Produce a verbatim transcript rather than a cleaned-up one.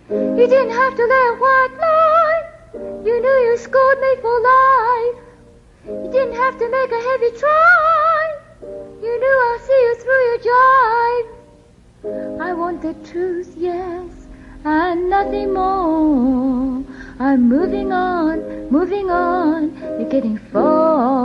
You didn't have to lay a white lie. You knew you scored me for life. You didn't have to make a heavy try. You knew I'll see you through your jive. I want the truth, yes, and nothing more. I'm moving on, moving on. You're getting far